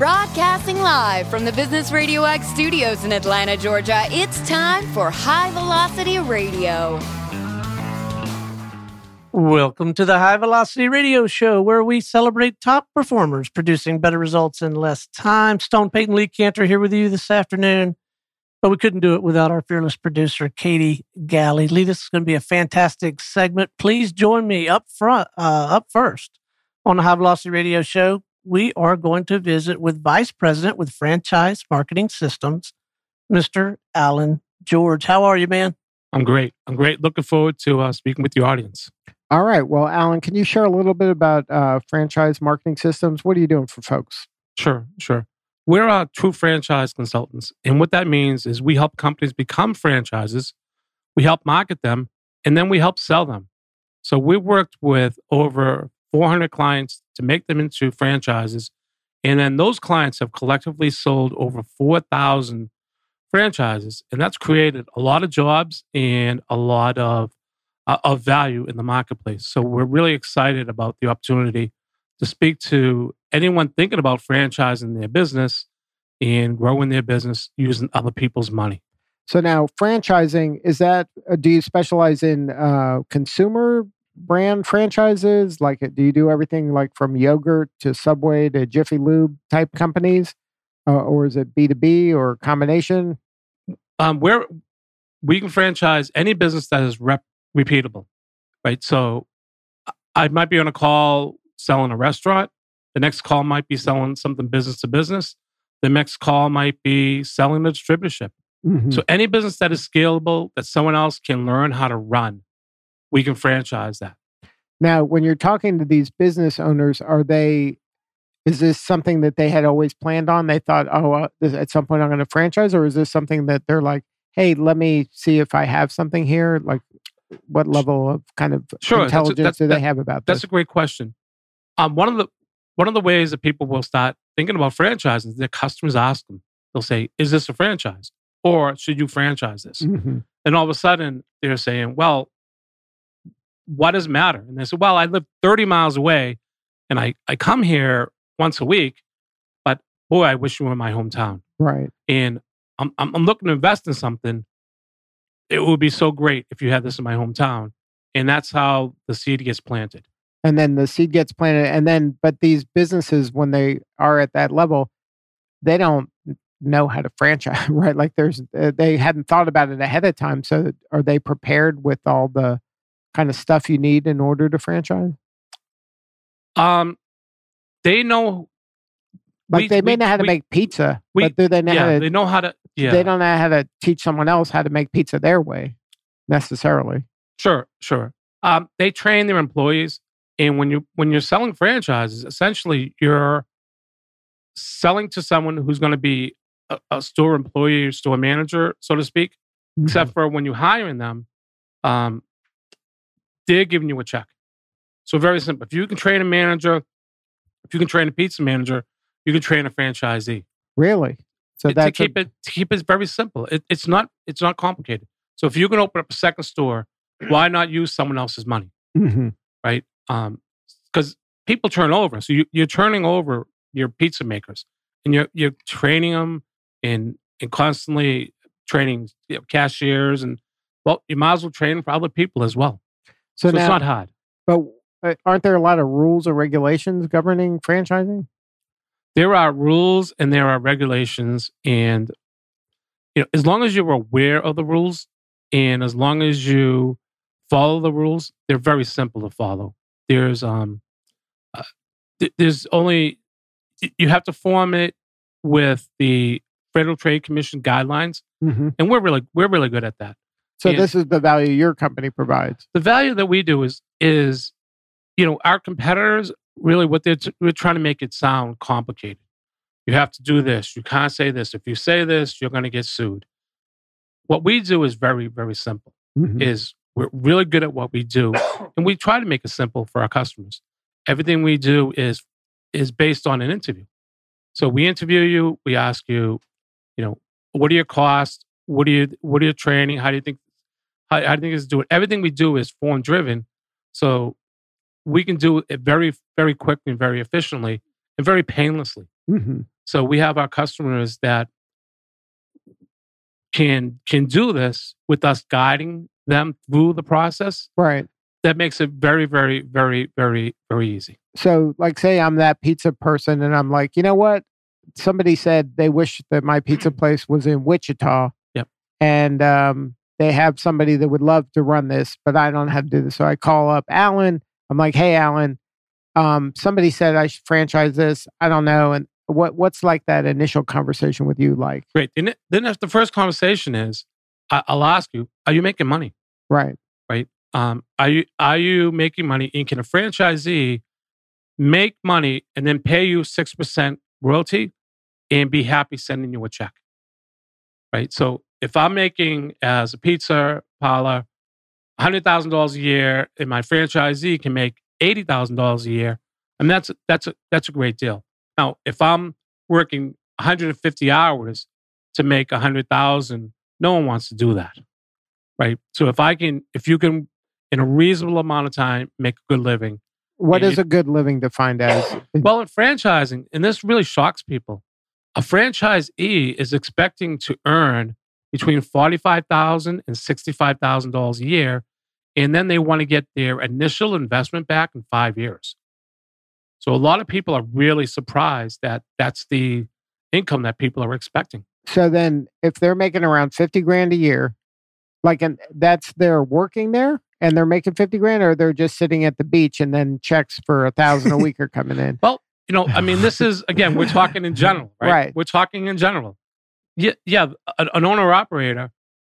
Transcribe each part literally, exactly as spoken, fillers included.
Broadcasting live from the Business Radio X studios in Atlanta, Georgia, it's time for High Velocity Radio. Welcome to the High Velocity Radio Show, where we celebrate top performers producing better results in less time. Stone Payton Lee Cantor here with you this afternoon, but we couldn't do it without our fearless producer, Katie Galley. Lee, this is going to be a fantastic segment. Please join me up front, uh, up first on the High Velocity Radio Show. We are going to visit with Vice President with Franchise Marketing Systems, Mister Alan George. How are you, man? I'm great. I'm great. Looking forward to uh, speaking with your audience. All right. Well, Alan, can you share a little bit about uh, Franchise Marketing Systems? What are you doing for folks? Sure, sure. We're uh, true franchise consultants. And what that means is we help companies become franchises, we help market them, and then we help sell them. So we've worked with over four hundred clients to make them into franchises. And then those clients have collectively sold over four thousand franchises. And that's created a lot of jobs and a lot of, uh, of value in the marketplace. So we're really excited about the opportunity to speak to anyone thinking about franchising their business and growing their business using other people's money. So now franchising, is that, uh, do you specialize in uh, consumer brand franchises? Like, do you do everything like from yogurt to Subway to Jiffy Lube type companies? Uh, or is it B two B or combination? Um, where we can franchise any business that is rep- repeatable, right? So I might be on a call selling a restaurant. The next call might be selling something business to business. The next call might be selling a distributorship. Mm-hmm. So any business that is scalable, that someone else can learn how to run, we can franchise that. Now, when you're talking to these business owners, are they, is this something that they had always planned on? They thought, oh, uh, this, at some point I'm going to franchise, or is this something that they're like, hey, let me see if I have something here? Like, what level of kind of sure, intelligence that's a, that's, do they that, have about that's this? That's a great question. Um, one of the one of the ways that people will start thinking about franchising is their customers ask them. They'll say, "Is this a franchise, or should you franchise this?" Mm-hmm. And all of a sudden, they're saying, "Well, what does it matter?" And they say, "Well, I live thirty miles away, and I I come here once a week, but boy, I wish you were in my hometown." Right. And I'm I'm, I'm looking to invest in something. It would be so great if you had this in my hometown. And that's how the seed gets planted. And then the seed gets planted. And then, but these businesses, when they are at that level, they don't know how to franchise, right? Like there's, uh, they hadn't thought about it ahead of time. So are they prepared with all the kind of stuff you need in order to franchise? Um, they know. Like we, they may we, know how to we, make pizza, we, but do they know yeah, how to? They know how to. Yeah. They don't know how to teach someone else how to make pizza their way, necessarily. Sure, sure. Um, they train their employees, and when you when you're selling franchises, essentially you're selling to someone who's going to be a, a store employee or store manager, so to speak. Mm-hmm. Except for when you're hiring them, um, they're giving you a check. So very simple. If you can train a manager, if you can train a pizza manager, you can train a franchisee. Really? So it, that's to keep a... it to keep it very simple. It, it's not it's not complicated. So if you can open up a second store, why not use someone else's money, mm-hmm. right? Because um, people turn over. So you, you're turning over your pizza makers, and you're you're training them and and constantly training you know, cashiers, and well, you might as well train for other people as well. So, so now, it's not hard. But uh, aren't there a lot of rules or regulations governing franchising? There are rules and there are regulations, and you know, as long as you're aware of the rules, and as long as you follow the rules, they're very simple to follow. There's um, uh, th- there's only you have to form it with the Federal Trade Commission guidelines, mm-hmm. and we're really we're really good at that. So and this is the value your company provides. The value that we do is is you know our competitors really what they're t- we're trying to make it sound complicated. You have to do this. You can't say this. If you say this, you're going to get sued. What we do is very very simple. Mm-hmm. Is we're really good at what we do, and we try to make it simple for our customers. Everything we do is is based on an interview. So we interview you. We ask you, you know, what are your costs? What are you what are your training? How do you think? How, how do you think is doing? Everything we do is form driven, so we can do it very very quickly and very efficiently and very painlessly. Mm-hmm. So we have our customers that can can do this with us guiding them through the process. Right. That makes it very, very, very, very, very easy. So, like, say I'm that pizza person and I'm like, you know what? Somebody said they wish that my pizza place was in Wichita. Yep. And um, they have somebody that would love to run this, but I don't know how to do this. So I call up Alan. I'm like, hey, Alan, um, somebody said I should franchise this. I don't know. And what what's like that initial conversation with you like? Great. Then, it, then if the first conversation is, I, I'll ask you, are you making money? Right. Right. Um, are you are you making money? And can a franchisee make money and then pay you six percent royalty and be happy sending you a check? Right. So if I'm making as a pizza parlor one hundred thousand dollars a year, and my franchisee can make eighty thousand dollars a year, and that's that's a that's a great deal. Now, if I'm working one hundred fifty hours to make one hundred thousand, no one wants to do that. Right. So if I can, if you can, in a reasonable amount of time, make a good living. What and is you, a good living defined as? Well, in franchising, and this really shocks people, a franchisee is expecting to earn between forty-five thousand dollars and sixty-five thousand dollars a year, and then they want to get their initial investment back in five years. So a lot of people are really surprised that that's the income that people are expecting. So then if they're making around fifty grand a year, like, and that's they're working there and they're making fifty grand, or they're just sitting at the beach and then checks for a thousand a week are coming in? Well, you know, I mean, this is, again, we're talking in general, right? Right. We're talking in general. Yeah, yeah. An, an owner operator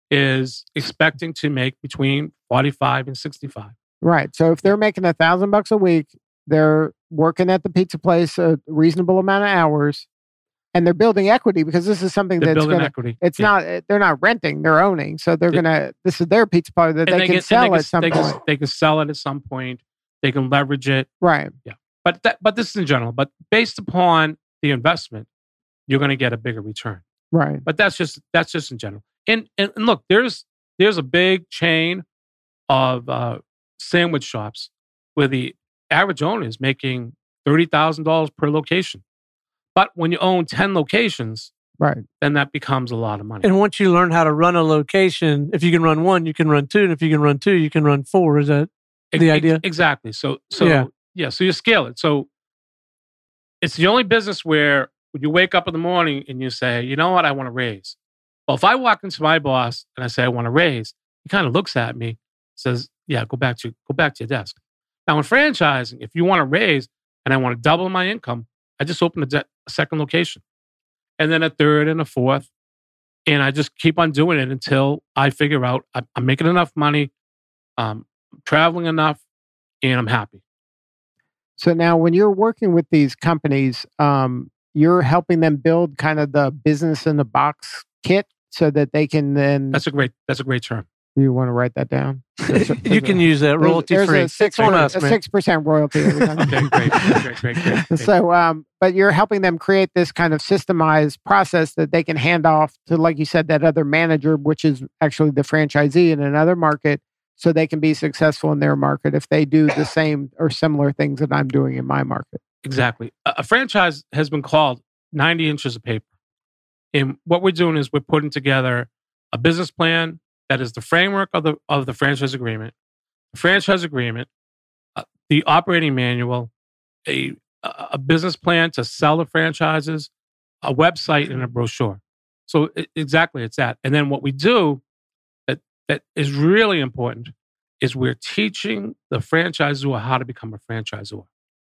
is expecting to make between forty-five and sixty-five. Right. So if they're making a thousand bucks a week, they're working at the pizza place a reasonable amount of hours, and they're building equity because this is something They're that's building gonna, equity. it's Yeah. not, they're not renting, they're owning. So they're They- gonna, this is their pizza parlor that And they, can and sell they at some they point. Can, they can sell it at some point. They can leverage it. Right. But that, but this is in general. But based upon the investment, you're going to get a bigger return. Right. But that's just that's just in general. And and, and look, there's there's a big chain of uh, sandwich shops where the average owner is making thirty thousand dollars per location. But when you own ten locations, Right. then that becomes a lot of money. And once you learn how to run a location, if you can run one, you can run two. And if you can run two, you can run four. Is that the Ex- idea? Exactly. So so Yeah. yeah. So you scale it. So it's the only business where you wake up in the morning and you say, you know what, I want to raise. Well, if I walk into my boss and I say I want to raise, he kind of looks at me, says, "Yeah, go back to go back to your desk." Now in franchising, if you want to raise and I want to double my income, I just open a, de- a second location, and then a third and a fourth, and I just keep on doing it until I figure out I'm, I'm making enough money, um, traveling enough, and I'm happy. So now when you're working with these companies, um, you're helping them build kind of the business in the box kit so that they can then, That's a great. That's a great term. you want to write that down? There's a- You there's can a- use that there's- royalty there's free. a six, It's on us, a man. six percent royalty every time. Okay, great, great, great, great, great. So, um, but you're helping them create this kind of systemized process that they can hand off to, like you said, that other manager, which is actually the franchisee in another market, so they can be successful in their market if they do the same or similar things that I'm doing in my market. Exactly. A, a franchise has been called ninety inches of paper, and what we're doing is we're putting together a business plan that is the framework of the of the franchise agreement, the franchise agreement, uh, the operating manual, a a business plan to sell the franchises, a website, and a brochure. So it, exactly, it's that. And then what we do that that is really important is we're teaching the franchisor how to become a franchisor.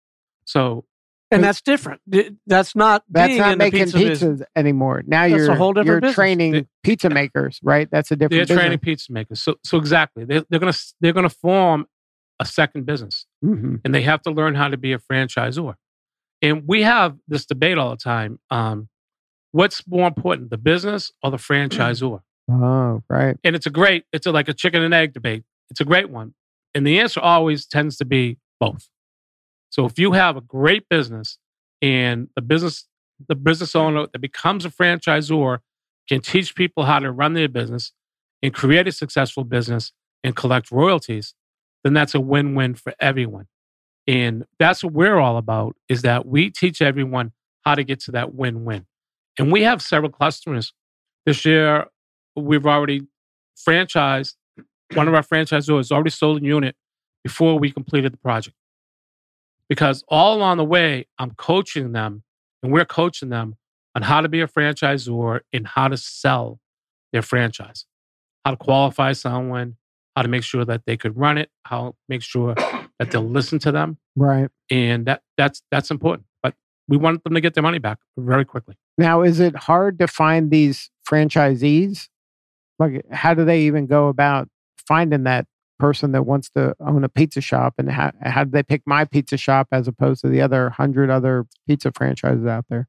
So And that's different. D- That's not That's being not in the making pizza business. pizzas anymore. Now That's a you're whole different you're business. training They- pizza makers, right? That's a they're different training business. pizza makers. So so exactly, they, they're gonna they're gonna form a second business, Mm-hmm. and they have to learn how to be a franchisor. And we have this debate all the time: um, what's more important, the business or the franchisor? Oh, right. And it's a great, it's a, like a chicken and egg debate. It's a great one, and the answer always tends to be both. So if you have a great business and the business the business owner that becomes a franchisor can teach people how to run their business and create a successful business and collect royalties, then that's a win-win for everyone. And that's what we're all about, is that we teach everyone how to get to that win-win. And we have several customers. This year, we've already franchised. One of our franchisors already sold a unit before we completed the project. Because all along the way, I'm coaching them, and we're coaching them on how to be a franchisor and how to sell their franchise, how to qualify someone, how to make sure that they could run it, how to make sure that they'll listen to them. Right. And that that's that's important. But we want them to get their money back very quickly. Now, is it hard to find these franchisees? Like, how do they even go about finding that person that wants to own a pizza shop, and how, how do they pick my pizza shop as opposed to the other hundred other pizza franchises out there?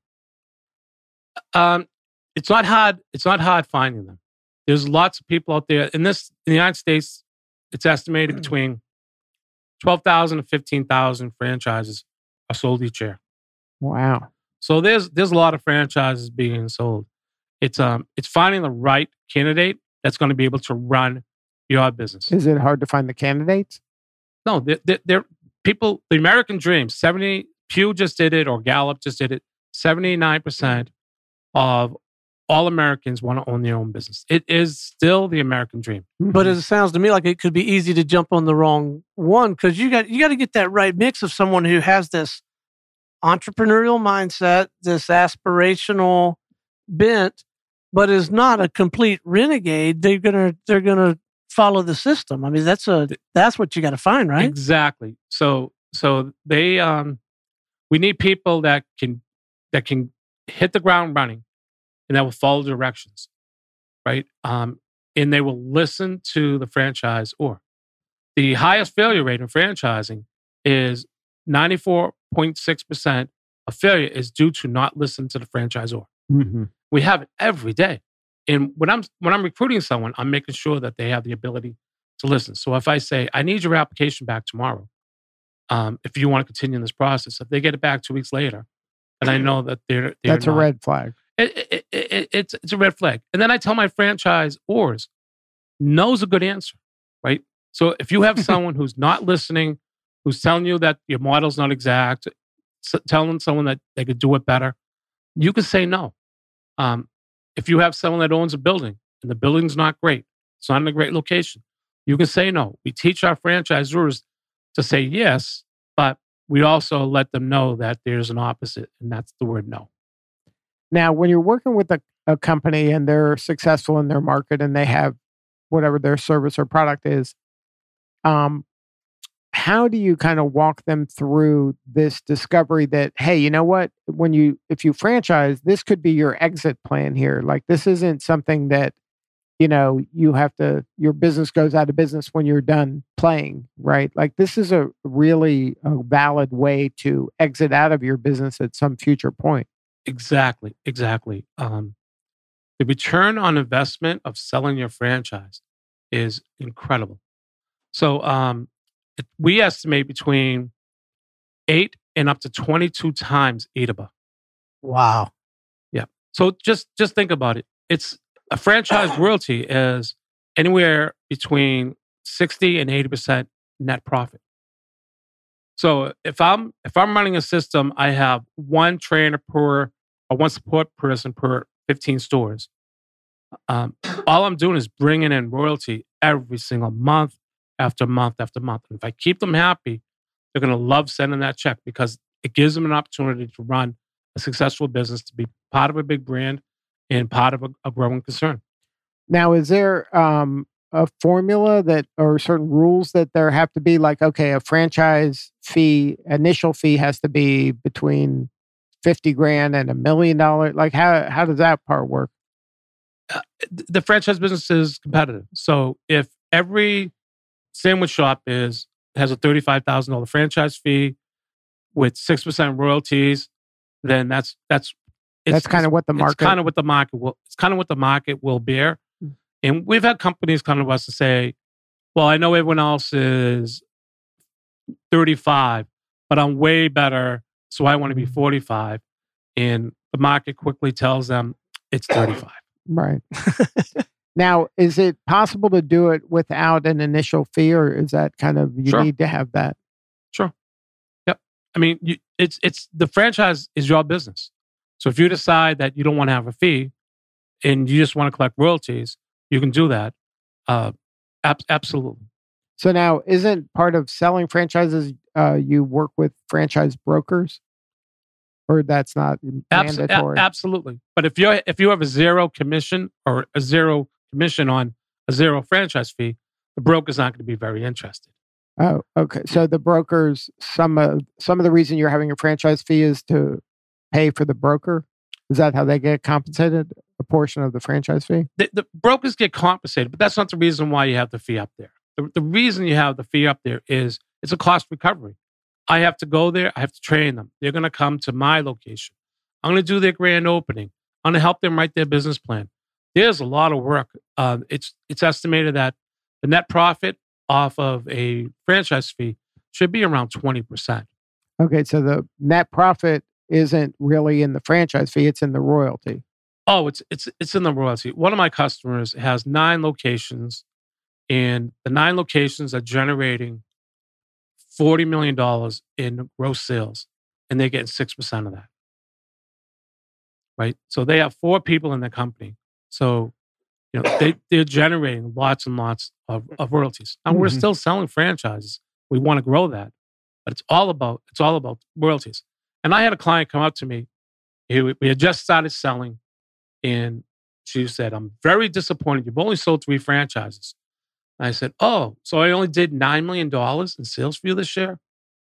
Um, it's not hard. It's not hard finding them. There's lots of people out there in this in the United States. It's estimated between twelve thousand and fifteen thousand franchises are sold each year. Wow! So there's there's a lot of franchises being sold. It's um it's finding the right candidate that's going to be able to run your business. Is it hard to find the candidates? No, they're, they're, they're people. The American dream. Seventy Pew just did it, or Gallup just did it. Seventy-nine percent of all Americans want to own their own business. It is still the American dream. But it sounds to me like it could be easy to jump on the wrong one, because you got you got to get that right mix of someone who has this entrepreneurial mindset, this aspirational bent, but is not a complete renegade. They're gonna they're gonna follow the system. I mean, that's a that's what you got to find, right? Exactly. So so they um we need people that can that can hit the ground running and that will follow directions, right? Um, and they will listen to the franchise. Or the highest failure rate in franchising is ninety-four point six percent of failure is due to not listening to the franchisor. Mm-hmm. We have it every day. And when I'm when I'm recruiting someone, I'm making sure that they have the ability to listen. So if I say, I need your application back tomorrow, um, if you want to continue in this process, if they get it back two weeks later, and I know that they're, they're that's not, a red flag. It, it, it, it, it's it's a red flag. And then I tell my franchisors, no's a good answer, right? So if you have someone who's not listening, who's telling you that your model's not exact, telling someone that they could do it better, you can say no. Um, if you have someone that owns a building and the building's not great, it's not in a great location, you can say no. We teach our franchisors to say yes, but we also let them know that there's an opposite, and that's the word no. Now, when you're working with a, a company and they're successful in their market and they have whatever their service or product is, um, how do you kind of walk them through this discovery that, hey, you know what, when you, if you franchise, this could be your exit plan here. Like, this isn't something that, you know, you have to, your business goes out of business when you're done playing, right? Like, this is a really a valid way to exit out of your business at some future point. Exactly, exactly. Um, the return on investment of selling your franchise is incredible. So um, it, we estimate between eight and up to twenty-two times E T B A. Wow. Yeah. So just just think about it. It's a franchise royalty is anywhere between sixty and eighty percent net profit. So if I'm if I'm running a system, I have one trainer per or one support person per fifteen stores. Um, all I'm doing is bringing in royalty every single month after month after month. And if I keep them happy, they're going to love sending that check because it gives them an opportunity to run a successful business, to be part of a big brand and part of a, a growing concern. Now, is there um, a formula that, or certain rules that there have to be? Like, okay, a franchise fee, initial fee has to be between fifty grand and a million dollars. Like, how how does that part work? Uh, the franchise business is competitive. So if every sandwich shop is has a thirty-five thousand dollars franchise fee with six percent royalties, then that's that's it's, that's kind of what the market. It's kind of what the market will. It's kind of what the market will bear. And we've had companies come to us and say, "Well, I know everyone else is thirty-five, but I'm way better, so I want to be forty-five." And the market quickly tells them it's thirty-five. Right. Now, is it possible to do it without an initial fee, or is that kind of you Sure. need to have that? Sure. Yep. I mean, you, it's it's the franchise is your business. So if you decide that you don't want to have a fee and you just want to collect royalties, you can do that. Uh, ab- absolutely. So now, isn't part of selling franchises uh, you work with franchise brokers, or that's not Abs- mandatory? a- absolutely. But if you if you have a zero commission or a zero commission on a zero franchise fee, the broker's not going to be very interested. Oh, okay. So the brokers, some of some of the reason you're having a franchise fee is to pay for the broker. Is that how they get compensated? A portion of the franchise fee? The, the brokers get compensated, but that's not the reason why you have the fee up there. The, the reason you have the fee up there is it's a cost recovery. I have to go there. I have to train them. They're going to come to my location. I'm going to do their grand opening. I'm going to help them write their business plan. There's a lot of work. Uh, it's it's estimated that the net profit off of a franchise fee should be around twenty percent. Okay, so the net profit isn't really in the franchise fee; it's in the royalty. Oh, it's it's it's in the royalty. One of my customers has nine locations, and the nine locations are generating forty million dollars in gross sales, and they're getting six percent of that. Right? So they have four people in the company. So, you know, they, they're generating lots and lots of, of royalties. And mm-hmm. we're still selling franchises. We want to grow that. But it's all about it's all about royalties. And I had a client come up to me. He, we had just started selling, and she said, "I'm very disappointed. You've only sold three franchises." And I said, "Oh, so I only did nine million dollars in sales for you this year?"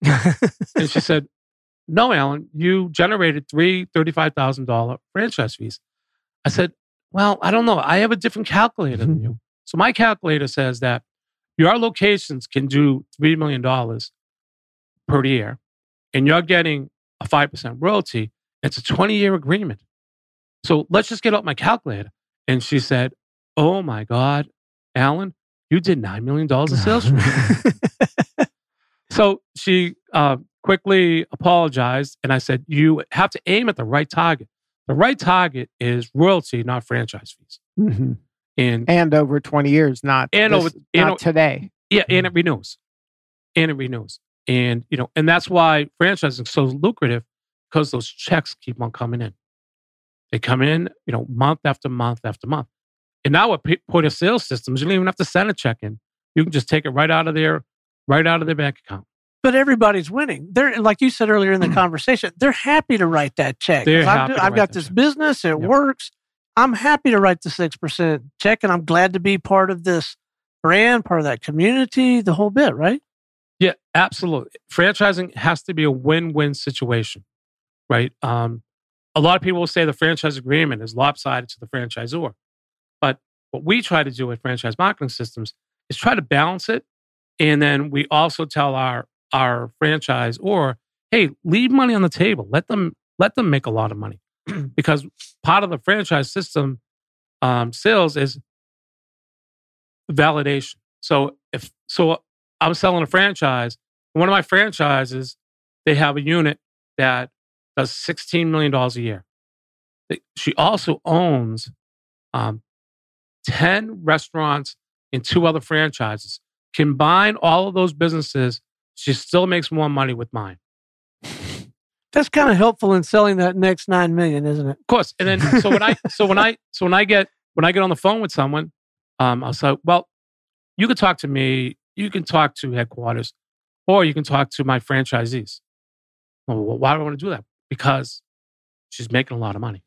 And she said, "No, Alan, you generated three thirty-five thousand dollars franchise fees." I said, "Well, I don't know. I have a different calculator than you. So my calculator says that your locations can do three million dollars per year, and you're getting a five percent royalty. It's a twenty-year agreement. So let's just get out my calculator." And she said, "Oh my God, Alan, you did nine million dollars in sales for me." So she uh, quickly apologized. And I said, "You have to aim at the right target. The right target is royalty, not franchise fees." Mm-hmm. And, and over twenty years, not, and this, over, not and, today. Yeah, and it renews. And it renews. And, you know, and that's why franchising is so lucrative, because those checks keep on coming in. They come in, you know, month after month after month. And now with point of sale systems, you don't even have to send a check in. You can just take it right out of their, right out of their bank account. But everybody's winning. They're, like you said earlier in the conversation, they're happy to write that check. They're I've, happy I've got this check. business, it yep. works. I'm happy to write the six percent check, and I'm glad to be part of this brand, part of that community, the whole bit, right? Yeah, absolutely. Franchising has to be a win-win situation, right? Um, a lot of people will say the franchise agreement is lopsided to the franchisor. But what we try to do with Franchise Marketing Systems is try to balance it. And then we also tell our, our franchisor, hey, leave money on the table. Let them, let them make a lot of money. Because part of the franchise system um, sales is validation. So if so, I'm selling a franchise. One of my franchises, they have a unit that does sixteen million dollars a year. She also owns um, ten restaurants and two other franchises. Combine all of those businesses, she still makes more money with mine. That's kind of helpful in selling that next nine million, isn't it? Of course. And then so when I so when I so when I get when I get on the phone with someone, um, I'll say, well, you can talk to me, you can talk to headquarters, or you can talk to my franchisees. Well, why do I want to do that? Because she's making a lot of money.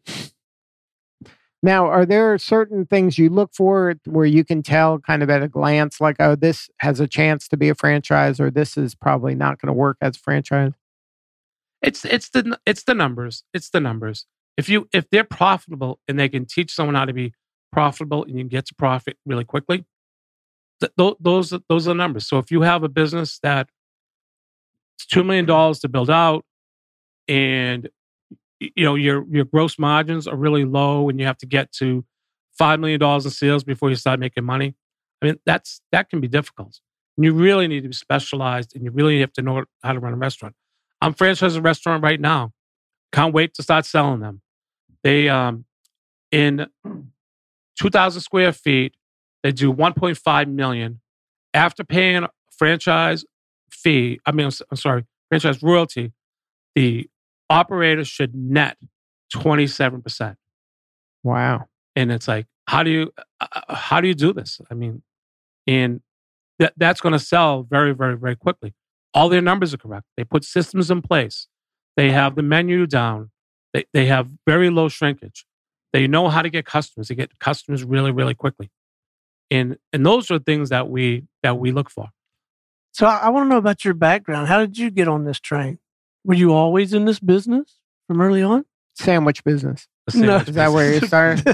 Now, are there certain things you look for where you can tell kind of at a glance, like, oh, this has a chance to be a franchise, or this is probably not going to work as a franchise? It's it's the it's the numbers. It's the numbers. If you if they're profitable and they can teach someone how to be profitable and you can get to profit really quickly, th- th- those those are the numbers. So if you have a business that it's two million dollars to build out, and you know your your gross margins are really low, and you have to get to five million dollars in sales before you start making money, I mean that's that can be difficult. And you really need to be specialized, and you really have to know how to run a restaurant. I'm franchising a restaurant right now. Can't wait to start selling them. They, um, in two thousand square feet, they do one point five million. After paying a franchise fee, I mean, I'm, I'm sorry, franchise royalty, the operator should net twenty-seven percent. Wow. And it's like, how do you uh, how do you do this? I mean, and that that's going to sell very, very, very quickly. All their numbers are correct. They put systems in place. They have the menu down. They they have very low shrinkage. They know how to get customers. They get customers really, really quickly. And and those are things that we that we look for. So I, I want to know about your background. How did you get on this train? Were you always in this business from early on? Sandwich business. No. Is that where you started?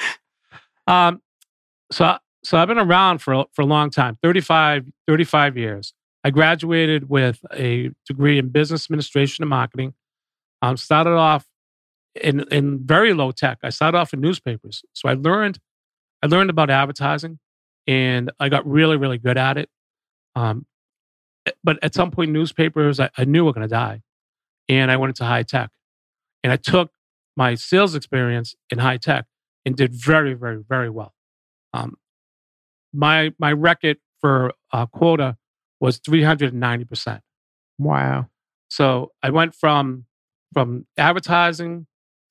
um, so so I've been around for for a long time, thirty-five, thirty-five years. I graduated with a degree in business administration and marketing. Um, started off in in very low tech. I started off in newspapers, so I learned I learned about advertising, and I got really really good at it. Um, but at some point, newspapers I, I knew were going to die, and I went into high tech, and I took my sales experience in high tech and did very very very well. Um, my my record for uh, quota was three hundred ninety percent. Wow. So I went from from advertising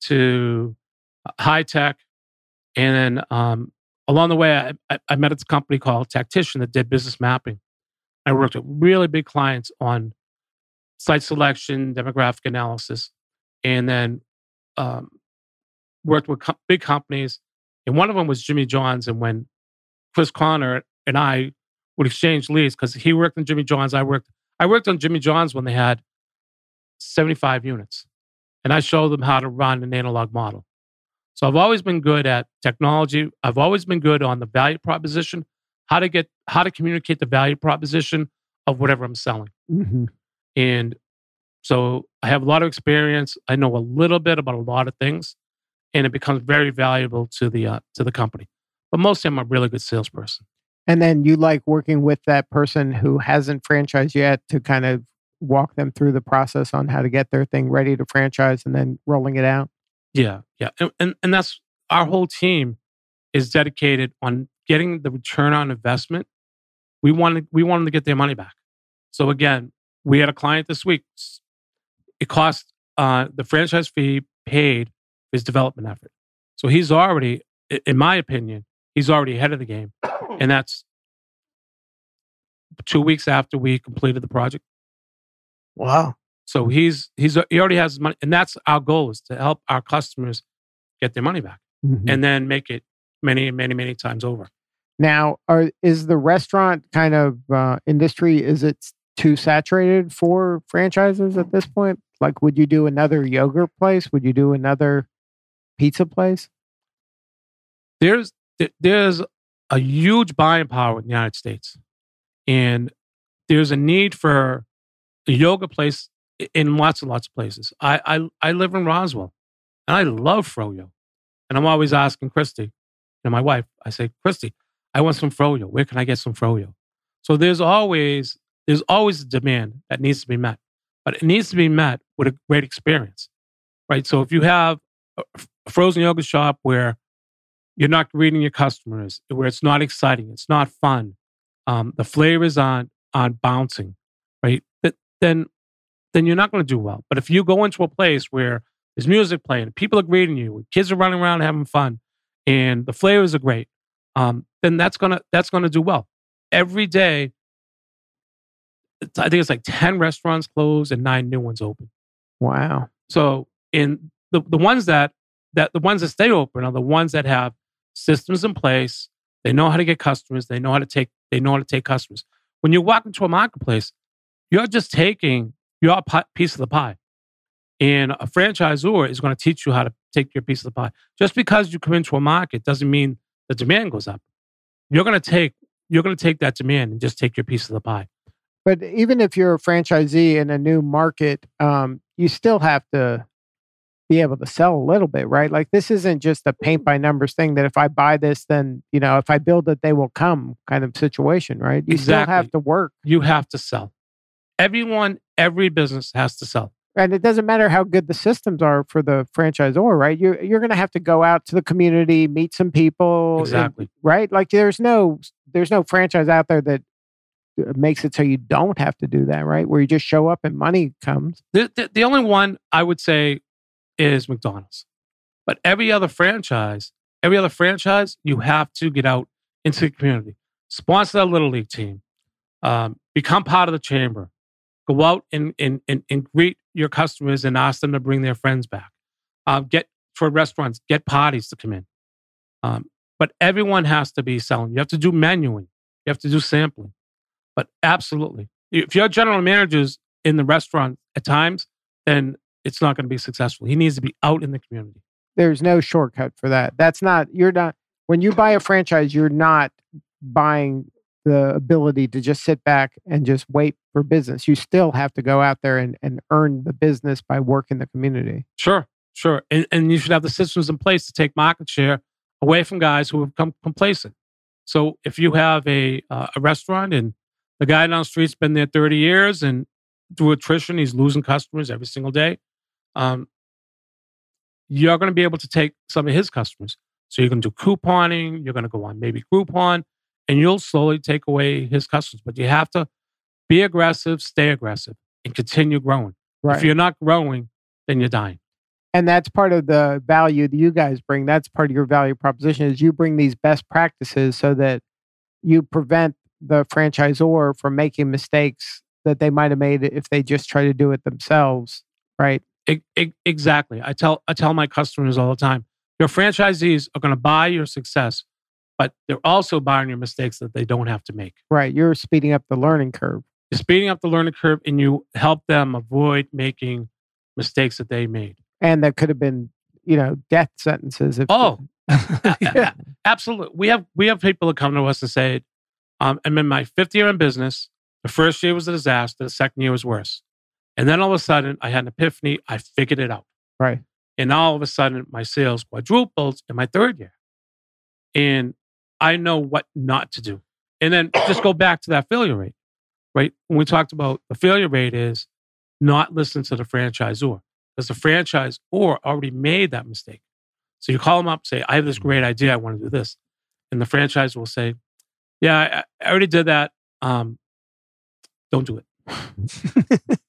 to high tech, and then um, along the way, I, I, I met a company called Tactician that did business mapping. I worked with really big clients on site selection, demographic analysis, and then um, worked with co- big companies. And one of them was Jimmy John's. And when Chris Connor and I would exchange leads, because he worked on Jimmy John's, I worked. I worked on Jimmy John's when they had seventy-five units, and I showed them how to run an analog model. So I've always been good at technology. I've always been good on the value proposition, how to get, how to communicate the value proposition of whatever I'm selling. Mm-hmm. And so I have a lot of experience. I know a little bit about a lot of things, and it becomes very valuable to the uh, to the company. But mostly, I'm a really good salesperson. And then you like working with that person who hasn't franchised yet to kind of walk them through the process on how to get their thing ready to franchise and then rolling it out. Yeah, yeah, and and, and that's our whole team is dedicated on getting the return on investment. We wanted we want them to get their money back. So again, we had a client this week. It cost uh, the franchise fee paid his development effort. So he's already, in my opinion, he's already ahead of the game, and that's two weeks after we completed the project. Wow. So he's he's he already has his money, and that's our goal, is to help our customers get their money back, Mm-hmm. and then make it many, many, many times over. Now, are, is the restaurant kind of uh, industry, is it too saturated for franchises at this point? Like, would you do another yogurt place? Would you do another pizza place? There's there's a huge buying power in the United States, and there's a need for a yoga place in lots and lots of places. I I, I live in Roswell, and I love froyo, and I'm always asking Christy, and my wife, I say, Christy, I want some froyo. Where can I get some froyo? So there's always there's always a demand that needs to be met, but it needs to be met with a great experience, right? So if you have a frozen yogurt shop where you're not greeting your customers, where it's not exciting, it's not fun, um, the flavors aren't aren't bouncing, right? That, then then you're not going to do well. But if you go into a place where there's music playing, people are greeting you, kids are running around having fun, and the flavors are great, um, then that's gonna that's gonna do well. Every day, I think it's like ten restaurants close and nine new ones open. Wow. So in the, the ones that that the ones that stay open are the ones that have systems in place. They know how to get customers. They know how to take. They know how to take customers. When you walk into a marketplace, you're just taking your pi- piece of the pie, and a franchisor is going to teach you how to take your piece of the pie. Just because you come into a market doesn't mean the demand goes up. You're going to take. You're going to take that demand and just take your piece of the pie. But even if you're a franchisee in a new market, um, you still have to be able to sell a little bit, right? Like, this isn't just a paint by numbers thing that if I buy this, then, you know, if I build it, they will come kind of situation, right? You Exactly. still have to work. You have to sell. Everyone, every business has to sell. And it doesn't matter how good the systems are for the franchisor, right? You're, you're going to have to go out to the community, meet some people. Exactly. And, right? Like, there's no, there's no franchise out there that makes it so you don't have to do that, right? Where you just show up and money comes. The, the, the only one I would say is McDonald's. But every other franchise, every other franchise, you have to get out into the community. Sponsor that Little League team. Um, become part of the chamber. Go out and, and, and, and greet your customers and ask them to bring their friends back. Uh, get for restaurants, get parties to come in. Um, but everyone has to be selling. You have to do menuing. You have to do sampling. But absolutely, if your general manager's in the restaurant at times, then it's not going to be successful. He needs to be out in the community. There's no shortcut for that. That's not, you're not, when you buy a franchise, you're not buying the ability to just sit back and just wait for business. You still have to go out there and, and earn the business by working the community. Sure, sure. And, and you should have the systems in place to take market share away from guys who have become complacent. So if you have a uh, a restaurant and the guy down the street's been there thirty years and through attrition, he's losing customers every single day, um, you're going to be able to take some of his customers. So you're going to do couponing, you're going to go on maybe Groupon, and you'll slowly take away his customers. But you have to be aggressive, stay aggressive, and continue growing. Right. If you're not growing, then you're dying. And that's part of the value that you guys bring. That's part of your value proposition is you bring these best practices so that you prevent the franchisor from making mistakes that they might have made if they just try to do it themselves, right? It, it, exactly. I tell I tell my customers all the time, your franchisees are going to buy your success, but they're also buying your mistakes that they don't have to make. Right. You're speeding up the learning curve. You're speeding up the learning curve and you help them avoid making mistakes that they made. And that could have been, you know, death sentences. If oh, Yeah. absolutely. We have we have people that come to us and say, um, I'm in my fifth year in business. The first year was a disaster. The second year was worse. And then all of a sudden, I had an epiphany. I figured it out. Right. And all of a sudden, my sales quadrupled in my third year. And I know what not to do. And then just go back to that failure rate, right? When we talked about the failure rate is not listen to the franchisor. Because the franchisor already made that mistake. So you call them up, say, I have this great idea. I want to do this. And the franchisor will say, yeah, I, I already did that. Um, don't do it.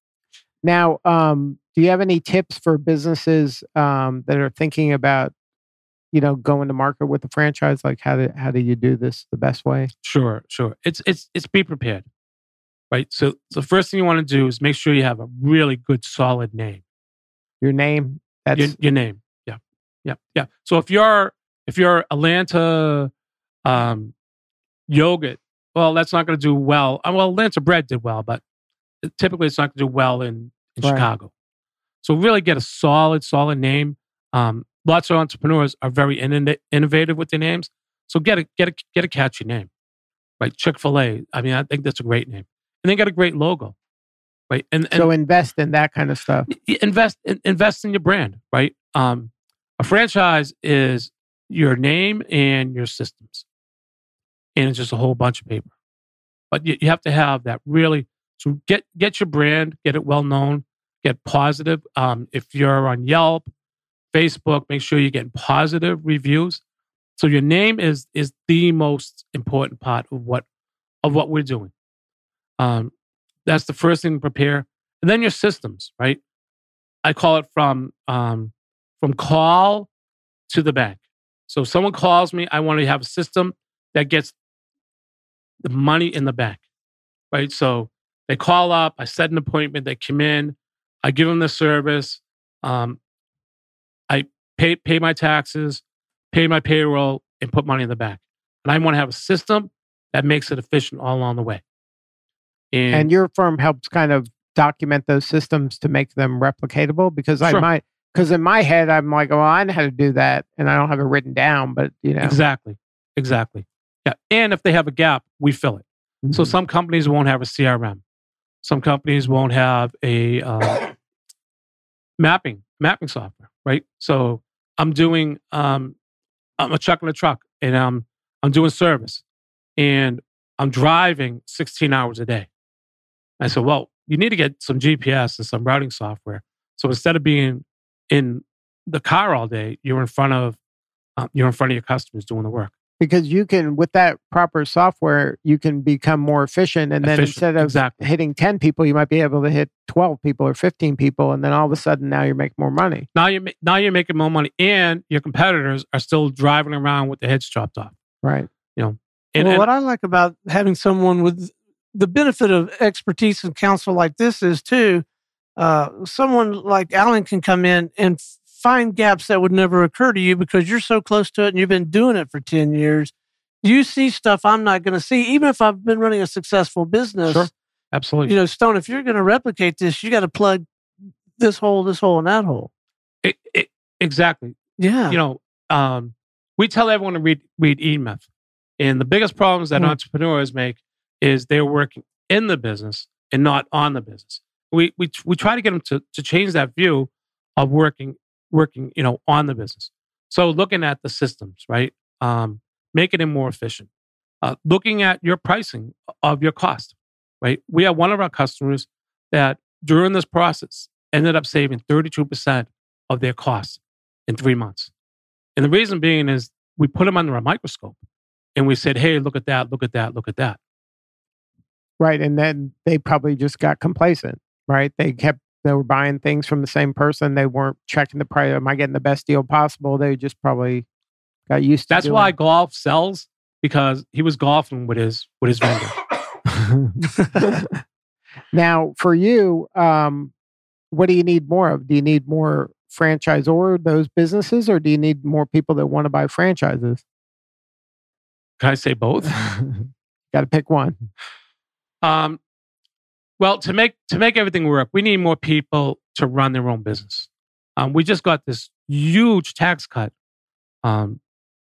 Now, um, do you have any tips for businesses um, that are thinking about, you know, going to market with a franchise? Like how do how do you do this the best way? Sure, sure. It's it's it's be prepared, right? So, so the first thing you want to do is make sure you have a really good, solid name. Your name. That's Your, your name. Yeah, yeah, yeah. So if you're if you're Atlanta um, yogurt, well, that's not going to do well. Uh, Well, Atlanta bread did well, but typically it's not going to do well in, in Right. Chicago. So really get a solid, solid name. Um, lots of entrepreneurs are very inno- innovative with their names. So get a get a get a catchy name, right? Chick-fil-A. I mean, I think that's a great name, and then get a great logo, right? And, and so invest in that kind of stuff. y- invest in, invest in your brand, right? Um, a franchise is your name and your systems, and it's just a whole bunch of paper. But you, you have to have that really. So get get your brand, get it well known, get positive. Um, if you're on Yelp, Facebook, make sure you're getting positive reviews. So your name is is the most important part of what of what we're doing. Um, that's the first thing to prepare, and then your systems, right? I call it from um, from call to the bank. So if someone calls me, I want to have a system that gets the money in the bank, right? So they call up, I set an appointment, they come in, I give them the service, um, I pay pay my taxes, pay my payroll, and put money in the bank. And I want to have a system that makes it efficient all along the way. And, And your firm helps kind of document those systems to make them replicatable because I Sure. might, because in my head, I'm like, oh, I know how to do that. And I don't have it written down, but you know. exactly, exactly. Yeah. And if they have a gap, we fill it. So Mhm. some companies won't have a C R M. Some companies won't have a uh, mapping mapping software, right? So I'm doing um, I'm a truck in a truck, and I'm I'm doing service, and I'm driving sixteen hours a day. I said, well, you need to get some G P S and some routing software. So instead of being in the car all day, you're in front of uh, you're in front of your customers doing the work. Because you can, with that proper software, you can become more efficient. And then Efficient, instead of exactly. hitting ten people, you might be able to hit twelve people or fifteen people. And then all of a sudden now you make more money. Now you're, ma- now you're making more money, and your competitors are still driving around with their heads chopped off. Right. You know, and, well, and- what I like about having someone with the benefit of expertise and counsel like this is too, uh, someone like Alan can come in and find gaps that would never occur to you because you're so close to it and you've been doing it for ten years. You see stuff I'm not going to see, even if I've been running a successful business. Sure. Absolutely. You know, Stone, if you're going to replicate this, you got to plug this hole, this hole, and that hole. It, it, exactly. Yeah. You know, um, we tell everyone to read read E-Myth. And the biggest problems that Mm. entrepreneurs make is they're working in the business and not on the business. We we we try to get them to to change that view of working working you know on the business. So looking at the systems, right, um, making it more efficient. Uh, looking at your pricing of your cost, right. We have one of our customers that during this process ended up saving thirty-two percent of their costs in three months. And the reason being is we put them under a microscope and we said, hey, look at that, look at that, look at that. Right. And then they probably just got complacent, right? They kept, they were buying things from the same person. They weren't checking the price. Am I getting the best deal possible? They just probably got used to That's doing why it. golf sells, because he was golfing with his with his vendor. Now, for you, um, what do you need more of? Do you need more franchisor, those businesses, or do you need more people that want to buy franchises? Can I say both? Got to pick one. Um, well, to make to make everything work, we need more people to run their own business. Um, we just got this huge tax cut. Um,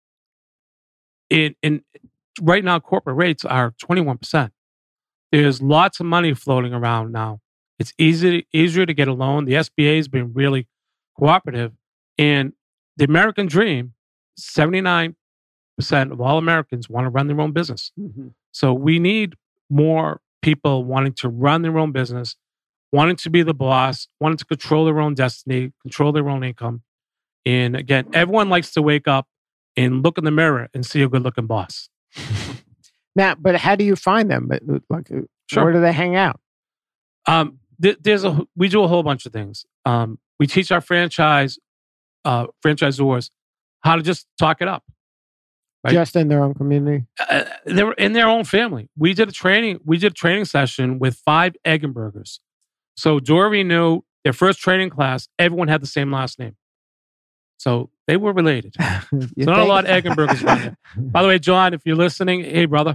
in in right now, corporate rates are twenty-one percent. There's lots of money floating around now. It's easy easier to get a loan. The S B A has been really cooperative, and the American dream, seventy-nine percent of all Americans want to run their own business. Mm-hmm. So we need more people wanting to run their own business, wanting to be the boss, wanting to control their own destiny, control their own income. And again, everyone likes to wake up and look in the mirror and see a good-looking boss. Now, but how do you find them? Like, Sure. where do they hang out? Um, th- there's a we do a whole bunch of things. Um, we teach our franchise uh, franchisors how to just talk it up. Right. Just in their own community? Uh, they were in their own family. We did a training. We did a training session with five Eggenbergers. So Dory knew their first training class. Everyone had the same last name, so they were related. You So not a think? lot of Eggenbergers around here. By the way, John, if you're listening, hey brother.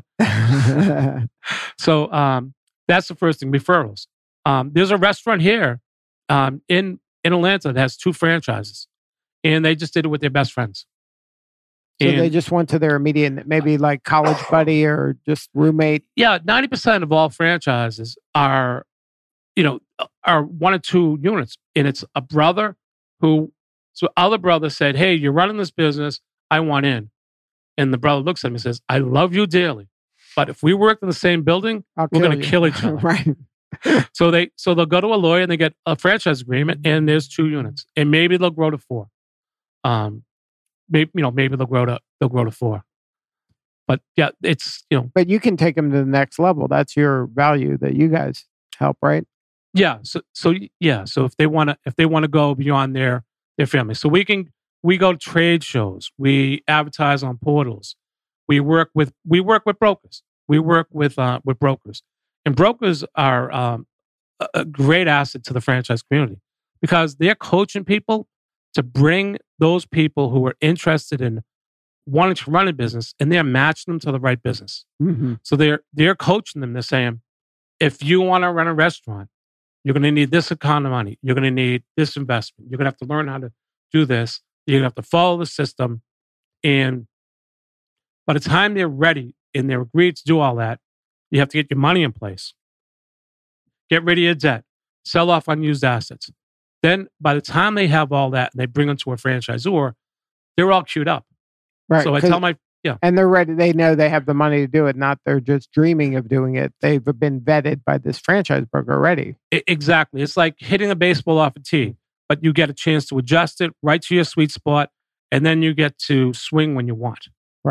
So um, that's the first thing. Referrals. Um, there's a restaurant here um, in in Atlanta that has two franchises, and they just did it with their best friends. So And- they just went to their immediate, maybe like college buddy or just roommate. Yeah, ninety percent of all franchises are, you know, are one or two units. And it's a brother who, so other brother said, hey, you're running this business. I want in. And the brother looks at me and says, I love you dearly. But if we worked in the same building, I'll we're kill going to you. kill each other. Right. So they, so they'll go to a lawyer and they get a franchise agreement and there's two units and maybe they'll grow to four. Um, maybe, you know, maybe they'll grow to, they'll grow to four. But yeah, it's, you know, But you can take them to the next level. That's your value that you guys help, right? Yeah. So, so yeah. So if they want to, if they want to go beyond their their family, so we can, we go to trade shows, we advertise on portals, we work with, we work with brokers, we work with uh, with brokers, and brokers are um, a, a great asset to the franchise community because they're coaching people to bring those people who are interested in wanting to run a business, and they're matching them to the right business. Mm-hmm. So they're they're coaching them. They're saying, if you want to run a restaurant, you're going to need this amount of money. You're going to need this investment. You're going to have to learn how to do this. You're going to have to follow the system. And by the time they're ready and they're agreed to do all that, you have to get your money in place. Get rid of your debt. Sell off unused assets. Then by the time they have all that and they bring them to a franchisor, they're all queued up. Right. So I 'cause- tell my, yeah. and they're ready. They know they have the money to do it. Not they're just dreaming of doing it. They've been vetted by this franchise broker already. I- Exactly. It's like hitting a baseball off a tee, but you get a chance to adjust it right to your sweet spot, and then you get to swing when you want. Right.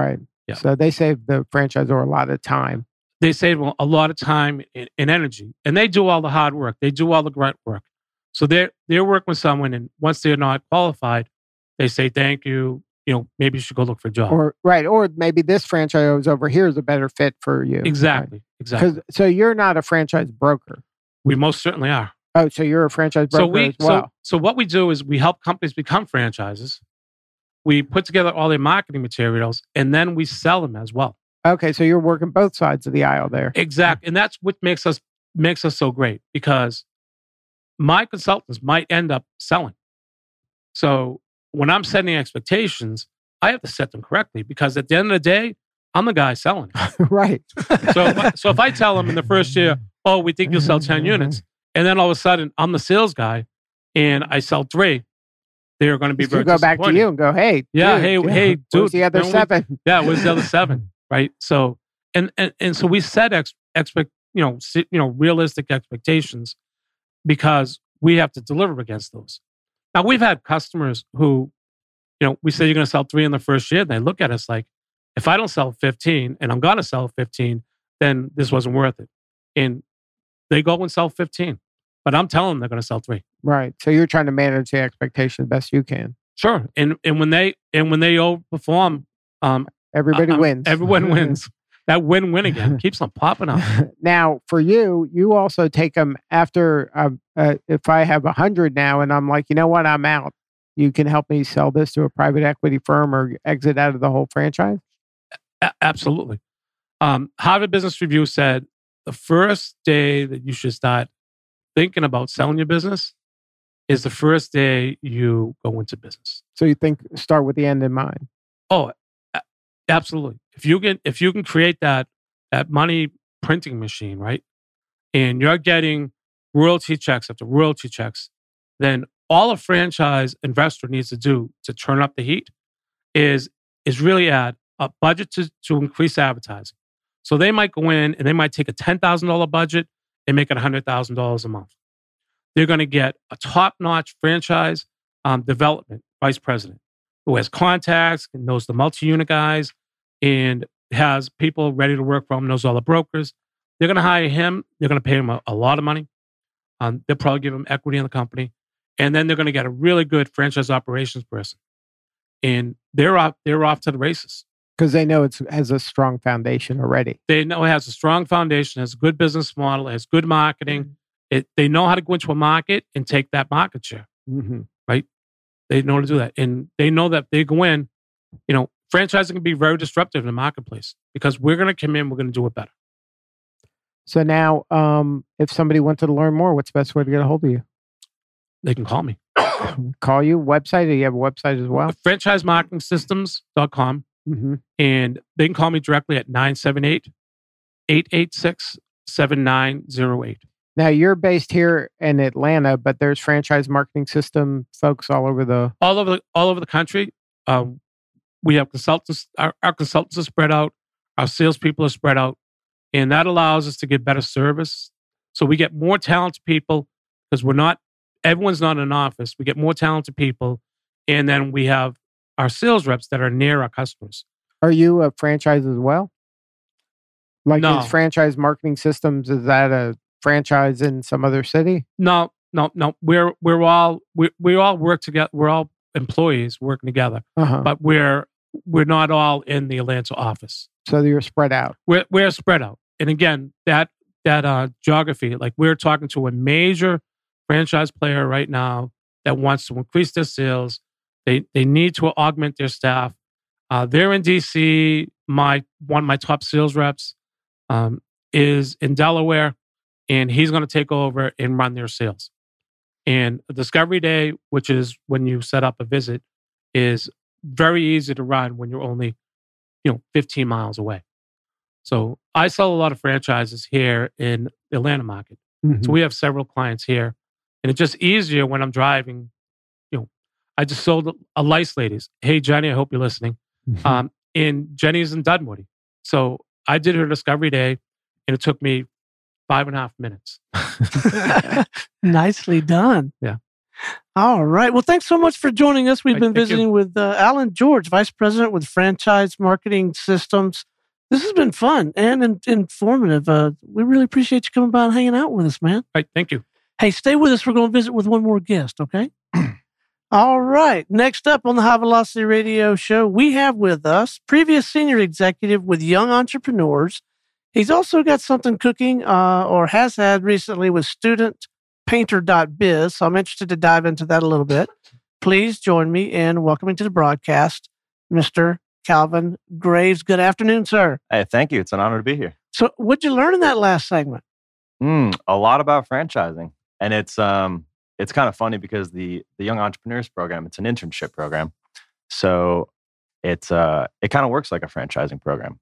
Yeah. So they save the franchisor a lot of time. They save a lot of time and, and energy, and they do all the hard work. They do all the grunt work. So they're they're working with someone, and once they're not qualified, they say thank you. You know, maybe you should go look for a job. Or right, or maybe this franchise over here is a better fit for you. Exactly, right? exactly. So you're not a franchise broker. We most certainly are. Oh, so you're a franchise broker so we, as well. So, so what we do is we help companies become franchises. We put together all their marketing materials, and then we sell them as well. Okay, so you're working both sides of the aisle there. Exactly, and that's what makes us makes us so great, because my consultants might end up selling. So when I'm setting expectations, I have to set them correctly, because at the end of the day, I'm the guy selling it. Right. So, if I, so if I tell them in the first year, oh, we think you'll sell ten units, and then all of a sudden I'm the sales guy and I sell three, they're going to be so very you go back to you and go, hey, yeah, dude, hey, hey, dude, where's the other you know, seven? We, yeah, where's the other seven? Right. So, and and, and so we set ex, expect, you know, you know, realistic expectations, because we have to deliver against those. Now, we've had customers who, you know, we say you're going to sell three in the first year, and they look at us like, if I don't sell fifteen and I'm going to sell fifteen, then this wasn't worth it. And they go and sell fifteen, but I'm telling them they're going to sell three. Right. So you're trying to manage the expectation the best you can. Sure. And and when they and when they overperform, um, everybody uh, wins. Everyone wins. That win-win again keeps on popping up. Now, for you, you also take them after. Uh, uh, if I have a hundred now, and I'm like, you know what, I'm out. You can help me sell this to a private equity firm or exit out of the whole franchise. A- absolutely. Um, Harvard Business Review said the first day that you should start thinking about selling your business is the first day you go into business. So you think start with the end in mind. Oh, a- absolutely. If you can, if you can create that that money printing machine, right, and you're getting royalty checks after royalty checks, then all a franchise investor needs to do to turn up the heat is is really add a budget to, to increase advertising. So they might go in and they might take a ten thousand dollars budget and make it one hundred thousand dollars a month. They're going to get a top-notch franchise um, development vice president who has contacts and knows the multi-unit guys and has people ready to work for him, knows all the brokers. They're going to hire him. They're going to pay him a, a lot of money. Um, they'll probably give him equity in the company. And then they're going to get a really good franchise operations person. And they're off, they're off to the races. Because they know it has a strong foundation already. They know it has a strong foundation, has a good business model, has good marketing. Mm-hmm. It, they know how to go into a market and take that market share, mm-hmm. right? They know how to do that. And they know that they go in, you know, franchising can be very disruptive in the marketplace because we're going to come in, we're going to do it better. So now, um, if somebody wanted to learn more, what's the best way to get a hold of you? They can call me. Call you? Website? Do you have a website as well? franchise marketing systems dot com. Mm-hmm. And they can call me directly at nine seven eight, eight eight six, seven nine zero eight. Now, you're based here in Atlanta, but there's franchise marketing system folks all over the... All over the, all over the country. Um, we have consultants. Our, our consultants are spread out. Our salespeople are spread out. And that allows us to get better service. So we get more talented people because we're not... Everyone's not in an office. We get more talented people. And then we have our sales reps that are near our customers. Are you a franchise as well? Like No. is franchise marketing systems, is that a franchise in some other city? No, no, no. We're we're all we we all work together. We're all employees working together, Uh-huh. but we're we're not all in the Atlanta office. So you're spread out. We're we're spread out. And again, that that uh, geography, like we're talking to a major franchise player right now that wants to increase their sales. They they need to augment their staff. Uh, they're in D C. My one of my top sales reps um, is in Delaware, and he's going to take over and run their sales. And a Discovery Day, which is when you set up a visit, is very easy to run when you're only, you know, fifteen miles away. So I sell a lot of franchises here in the Atlanta market. Mm-hmm. So we have several clients here, and it's just easier when I'm driving. You know, I just sold a Lice Ladies. Hey, Jenny, I hope you're listening. Mm-hmm. Um, and Jenny's in Dunwoody. So I did her Discovery Day, and it took me five and a half minutes. Nicely done. Yeah. All right. Well, thanks so much for joining us. We've Hey, been thank you. visiting with uh, Alan George, Vice President with Franchise Marketing Systems. This has been fun and in- informative. Uh, we really appreciate you coming by and hanging out with us, man. Right, thank you. Hey, stay with us. We're going to visit with one more guest, okay? All right. Next up on the High Velocity Radio Show, we have with us previous senior executive with Young Entrepreneurs. He's also got something cooking uh, or has had recently with student painter dot biz. So I'm interested to dive into that a little bit. Please join me in welcoming to the broadcast, Mister Calvin Graves. Good afternoon, sir. Hey, thank you. It's an honor to be here. So what'd you learn in that last segment? Mm, a lot about franchising. And it's um it's kind of funny because the the Young Entrepreneurs program, it's an internship program. So it's uh it kind of works like a franchising program.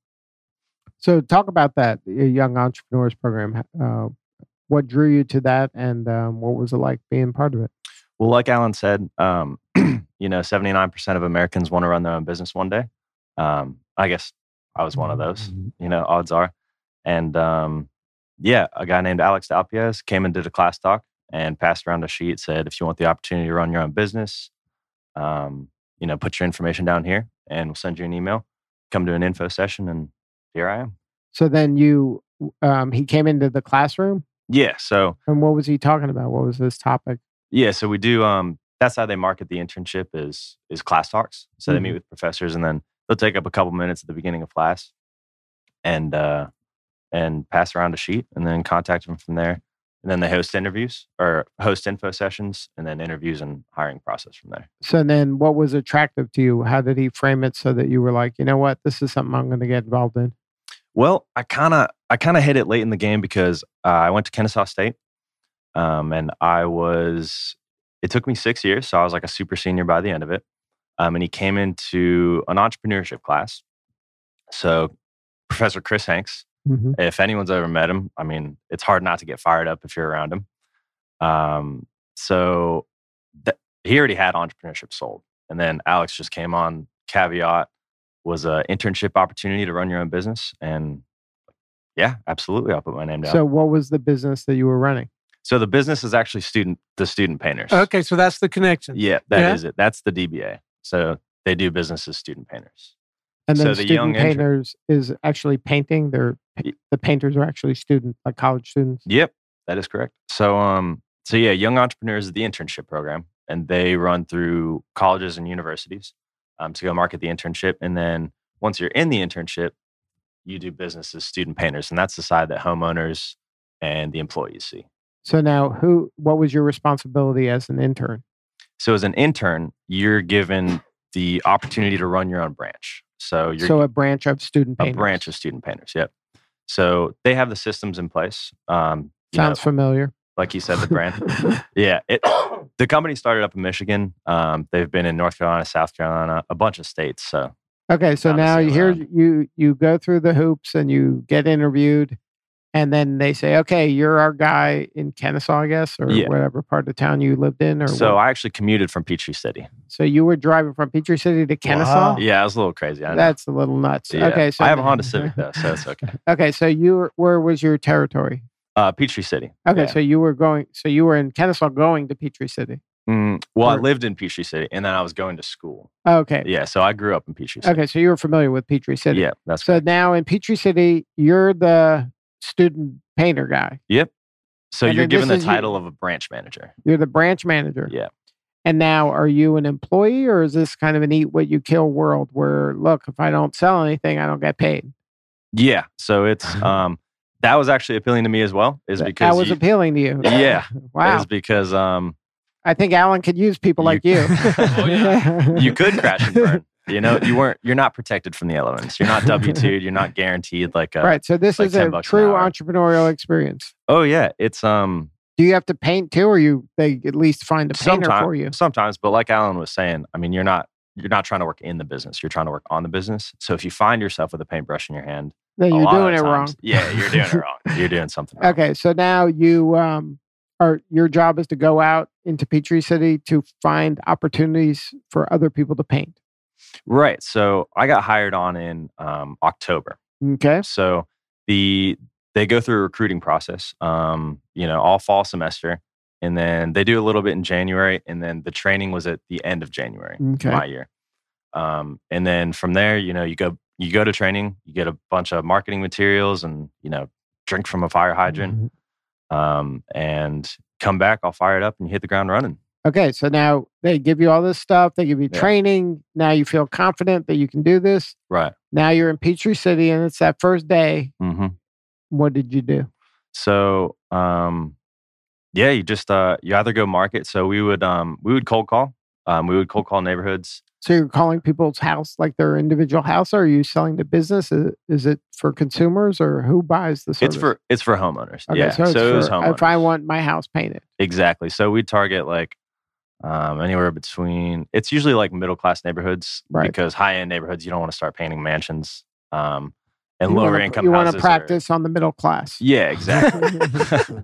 So talk about that your Young Entrepreneurs Program. Uh, what drew you to that, and um, what was it like being part of it? Well, like Alan said, um, you know, seventy-nine percent of Americans want to run their own business one day. Um, I guess I was one of those, you know, odds are. And um, yeah, a guy named Alex Dalpiez came and did a class talk and passed around a sheet, said, if you want the opportunity to run your own business, um, you know, put your information down here and we'll send you an email. Come to an info session and here I am. So then you, um, he came into the classroom, Yeah. So, and what was he talking about? What was his topic? yeah. So we do, um, that's how they market the internship is, is class talks. So Mhm. they meet with professors and then they'll take up a couple minutes at the beginning of class and, uh, and pass around a sheet and then contact them from there. And then they host interviews or host info sessions and then interviews and hiring process from there. So then what was attractive to you? How did he frame it so that you were like, you know what, this is something I'm going to get involved in? Well, I kind of I kind of hit it late in the game because uh, I went to Kennesaw State, um, and I was. It took me six years, so I was like a super senior by the end of it. Um, and he came into an entrepreneurship class. So, Professor Chris Hanks, Mm-hmm. if anyone's ever met him, I mean, it's hard not to get fired up if you're around him. Um, so th- he already had entrepreneurship sold, and then Alex just came on. Caveat was an internship opportunity to run your own business, and yeah, absolutely, I'll put my name down. So what was the business that you were running? So the business is actually student the student painters. Okay, so that's the connection. Yeah, that is Yeah. it. That's the D B A. So they do business as student painters. And then So the student young intern- painters is actually painting. They're Y- the painters are actually student, like college students. Yep, that is correct. So um, so yeah, Young Entrepreneurs is the internship program, and they run through colleges and universities um, to go market the internship, and then once you're in the internship, you do business as student painters, and that's the side that homeowners and the employees see. So now, who? What was your responsibility as an intern? So as an intern, you're given the opportunity to run your own branch. So you're So a branch of student a painters. branch of student painters. Yep. So they have the systems in place. Um, you know, Sounds familiar. like you said, the brand. Yeah. It, the company started up in Michigan. Um, they've been in North Carolina, South Carolina, a bunch of states. So Okay, so Not the now same here around. you you go through the hoops and you get interviewed, and then they say, "Okay, you're our guy in Kennesaw, I guess, or Yeah. whatever part of town you lived in." Or so what? I actually commuted from Peachtree City. so you were driving from Peachtree City to Kennesaw. Wow. Yeah, it was a little crazy. I know. That's a little nuts. Yeah. Okay, so I have a Honda Civic though, so it's okay. Okay, so you were, where was your territory? Uh, Peachtree City. Okay, Yeah. so you were going. So you were in Kennesaw, going to Peachtree City. Mm, well, I Or- lived in Peachtree City, and then I was going to school. Okay. Yeah, so I grew up in Peachtree City. Okay, so you were familiar with Peachtree City. Yeah, that's So correct. now in Peachtree City, you're the student painter guy. Yep. So And you're then given the this is you- title of a branch manager. You're the branch manager. Yeah. And now, are you an employee, or is this kind of an eat what you kill world where, look, if I don't sell anything, I don't get paid? Yeah. So it's um that was actually appealing to me as well. Is That- because that was you, appealing to you. Yeah. Wow. is because um I think Alan could use people like you. Oh, yeah. you could crash and burn. You know, you weren't you're not protected from the elements. You're not W two'd, you're not guaranteed like a Right. So this like is ten a bucks an true hour. entrepreneurial experience. Oh yeah. It's um Do you have to paint too, or you they at least find a painter sometimes for you? sometimes, but like Alan was saying, I mean you're not you're not trying to work in the business. You're trying to work on the business. So if you find yourself with a paintbrush in your hand, Then a you're lot of doing the it wrong. times- Yeah, you're doing it wrong. You're doing something wrong. Okay, so now you um are your job is to go out into Peachtree City to find opportunities for other people to paint. Right. So I got hired on in um, October. Okay. So the they go through a recruiting process. Um, you know, all fall semester, and then they do a little bit in January, and then the training was at the end of January Okay. my year. Um, and then from there, you know, you go you go to training, you get a bunch of marketing materials, and you know, drink from a fire hydrant, Mhm. um, and come back, I'll fire it up, and you hit the ground running. Okay, so now they give you all this stuff. They give you Yeah. training. Now you feel confident that you can do this. Right. Now you're in Peachtree City, and it's that first day. Mm-hmm. What did you do? So, um, yeah, you just uh, you either go market. So we would um, we would cold call. Um, we would cold call neighborhoods. So you're calling people's house like their individual house, or are you selling to business? Is, is it for consumers, or who buys the service? It's for it's for homeowners. Okay, Yeah, so, it's it was for- homeowners. if I want my house painted. Exactly. So we target like um, anywhere between. It's usually like middle class neighborhoods, Right. because high end neighborhoods you don't want to start painting mansions. Um, and You lower wanna- income You want houses to are- practice on the middle class. yeah, exactly.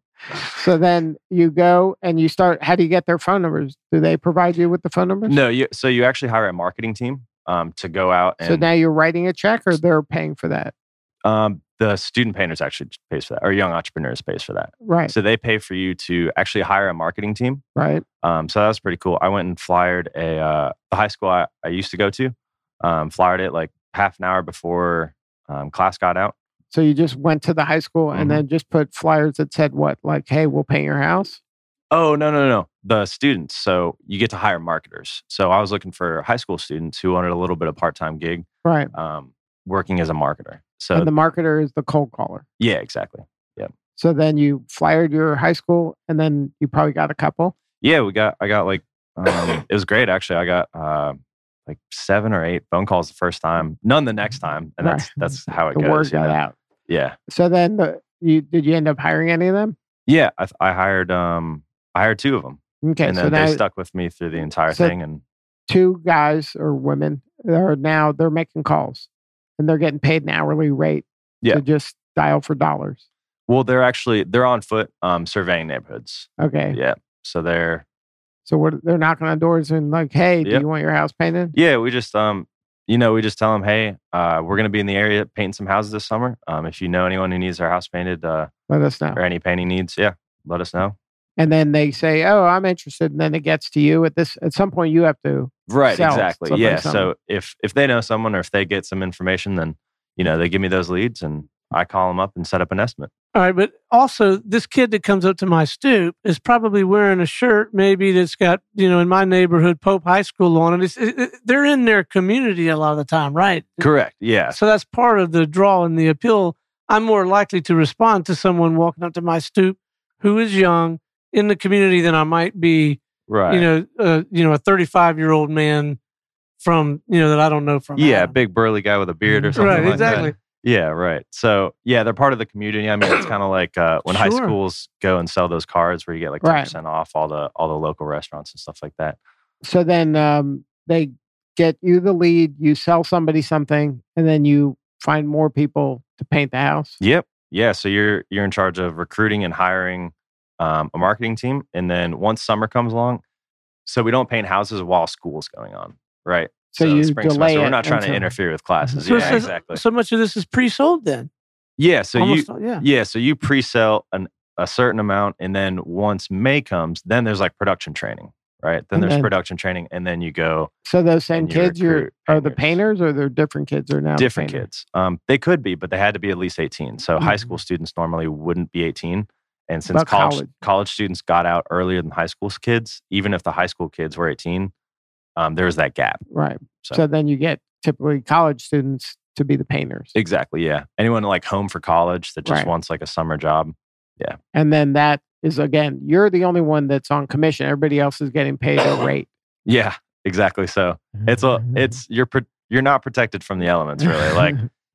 So then you go and you start. How do you get their phone numbers? Do they provide you with the phone numbers? no, you so you actually hire a marketing team um, to go out and So now you're writing a check, or they're paying for that, um, the student painters actually pays for that, or young entrepreneurs pays for that. right? So they pay for you to actually hire a marketing team. Right. Um, so that was pretty cool. I went and flyered a uh, the high school I, I used to go to. Um, flyered it like half an hour before um, class got out. So you just went to the high school and Mhm. then just put flyers that said what, like, "Hey, we'll paint your house." Oh no no no! The students. So you get to hire marketers. So I was looking for high school students who wanted a little bit of part time gig, Right. um, working as a marketer. So And the marketer is the cold caller. yeah, exactly. So then you flyered your high school, and then you probably got a couple. Yeah, we got. I got like. Um, it was great actually. I got uh, like seven or eight phone calls the first time. None the next time, and that's Right. that's how it The goes. word you got know? out. Yeah. So then the, you did you end up hiring any of them? Yeah, I, I hired um I hired two of them, Okay, and so then now they stuck with me through the entire so- thing. And two guys or women are now they're making calls, and they're getting paid an hourly rate Yeah. to just dial for dollars. well, they're actually they're on foot um surveying neighborhoods. Okay, Yeah, so they're so what, they're knocking on doors and like, "Hey, do Yep. you want your house painted?" yeah we just um you know we just tell them, hey, uh we're gonna be in the area painting some houses this summer. Um, if you know anyone who needs their house painted uh Let us know. or any painting needs, yeah, let us know. And then they say, "Oh, I'm interested," and then it gets to you. At this, at some point, you have to. Right, Sell exactly. somebody Yeah. something. So if if they know someone or if they get some information, then you know they give me those leads and I call them up and set up an estimate. All right, but also this kid that comes up to my stoop is probably wearing a shirt maybe that's got, you know, in my neighborhood, Pope High School on it. It's, it, it they're in their community a lot of the time, right? Correct. Yeah. So that's part of the draw and the appeal. I'm more likely to respond to someone walking up to my stoop who is young in the community than I might be, Right. you know, uh, you know, a thirty-five year old man from, you know, that I don't know from. yeah, Adam. big burly guy with a beard or something Right, like exactly. that. Yeah, right. So yeah, they're part of the community. I mean, it's kind of like uh, when high Sure. schools go and sell those cards where you get like ten Right. percent off all the all the local restaurants and stuff like that. So then um, they get you the lead. You sell somebody something, and then you find more people to paint the house. Yep. Yeah. So you're you're in charge of recruiting and hiring um, a marketing team, and then once summer comes along, so we don't paint houses while school's going on, right? So you spring delay semester, we're it not trying to until- interfere with classes. So, yeah, so- exactly. so much of this is pre-sold then. Yeah. So Almost, you all- yeah. yeah, so you pre-sell an, a certain amount, and then once May comes, then there's like production training, right? Then And there's then- production training, and then you go So those same And you kids, you're recruit are the painters. painters, or they're different kids, or now different painters? kids. Um, they could be, but they had to be at least eighteen. So high Mhm. school students normally wouldn't be eighteen. And since But college, college. college students got out earlier than high school kids, even if the high school kids were eighteen, um, there was that gap. Right. So, So then you get typically college students to be the painters, exactly, yeah. Anyone like home for college that just Right. wants like a summer job. and then that is again, you're the only one that's on commission. Everybody else is getting paid a rate. Yeah, exactly. So it's a it's you're pro- you're not protected from the elements really. Like